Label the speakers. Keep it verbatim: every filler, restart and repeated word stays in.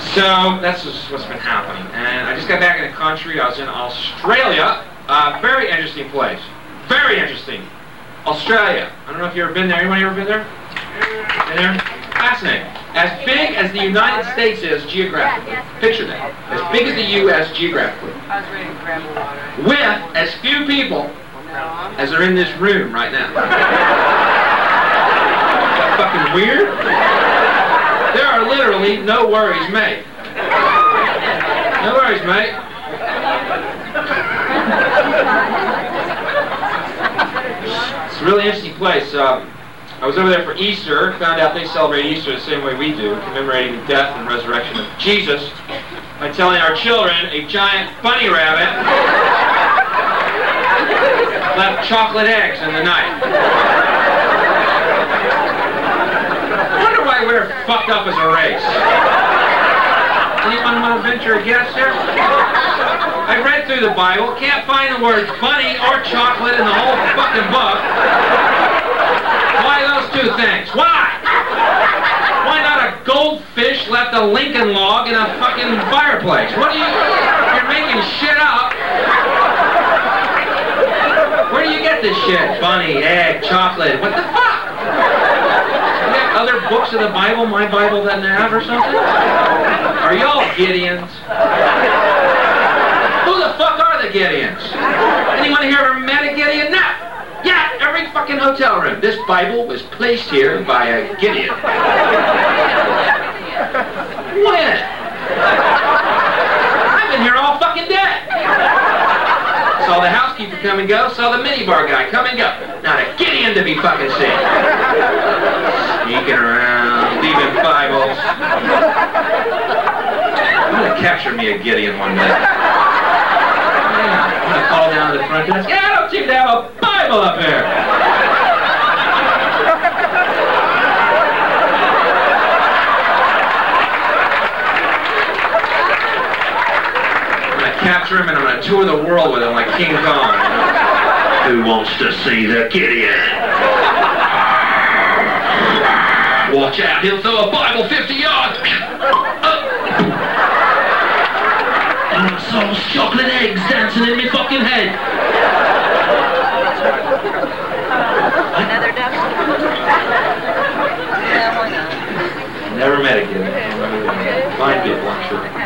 Speaker 1: So that's just what's been happening. And I just got back in the country. I was in Australia. Uh, very interesting place. Very interesting. Australia. I don't know if you've ever been there. Anyone ever been there? Been there? Fascinating. As big as the United States is geographically. Picture that. As big as the U S geographically.
Speaker 2: I was ready to grab a water.
Speaker 1: With as few people as are in this room right now. Is that fucking weird? There are literally no worries made. No worries, mate. It's a really interesting place. Uh, I was over there for Easter, found out they celebrate Easter the same way we do, commemorating the death and resurrection of Jesus by telling our children a giant bunny rabbit left chocolate eggs in the night. I wonder why we're fucked up as a race. Anyone want to venture a guess here? I read through the Bible, can't find the words bunny or chocolate in the whole fucking book. Why those two things? Why? Why not a goldfish left a Lincoln log in a fucking fireplace? What do you... You're making shit up. Where do you get this shit? Bunny, egg, chocolate. What the fuck? You got other books of the Bible my Bible doesn't have or something? Are y'all Gideons? Who the fuck are the Gideons? Anyone here ever met a Gideon? No! Yeah, every fucking hotel room. This Bible was placed here by a Gideon. When? I've been here all fucking day. Saw the housekeeper come and go, saw the minibar guy come and go. Not a Gideon to be fucking seen. Sneaking around, leaving Bibles. I'm gonna capture me a Gideon one day. Yeah, I'm gonna call down to the front desk. Yeah, I don't seem to have a Bible up here. I'm gonna capture him and I'm gonna tour the world with him like King Kong. Who wants to see the Gideon? Watch out, he'll throw a Bible fifty yards. And I saw chocolate eggs dancing in my fucking head.
Speaker 2: Another duck? Yeah, why not?
Speaker 1: Never met a Gideon. Fine people, I'm sure.